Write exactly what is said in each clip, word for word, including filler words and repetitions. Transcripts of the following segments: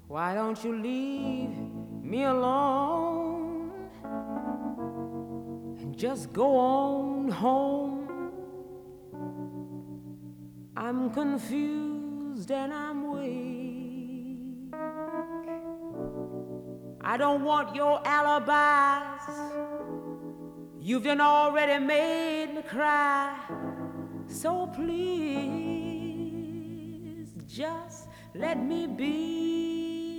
Why don't you leave me alone and just go on home? I'm confused and I'm weak. I don't want your alibis. You've done already made me cry. So please just let me be.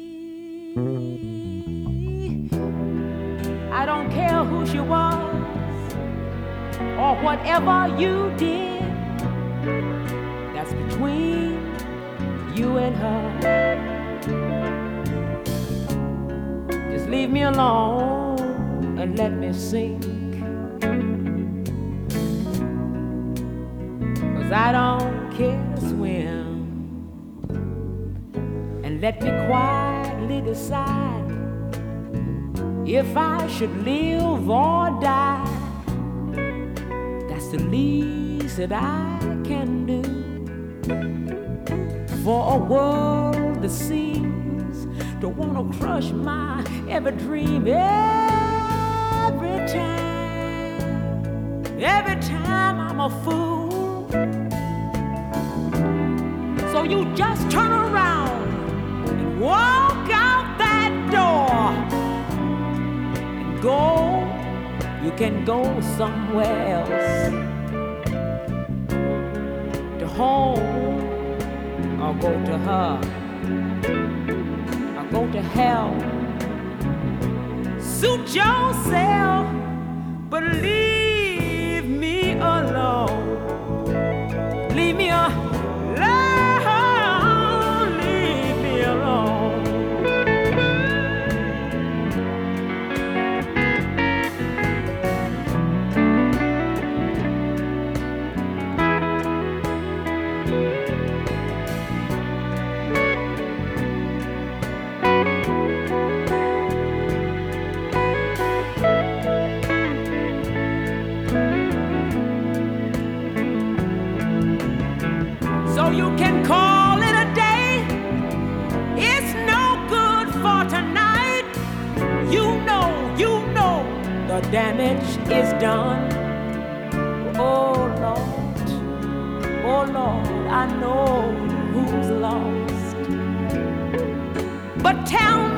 I don't care who she was or whatever you did. That's between you and her. Just leave me alone and let me sink. 'Cause I don't care to swim. And let me quietly decide if I should live or die. That's the least that I can do for a world that seems to wanna crush my every dream. Every time, every time I'm a fool. So you just turn around and walk out that door and go. You can go somewhere else, to home, or go to her, or go to hell. Suit yourself, but leave me alone. Leave me alone. Leave me alone. So you can call it a day. It's no good for tonight. You know, you know the damage is done. Oh Lord, oh Lord, I know who's lost. But tell me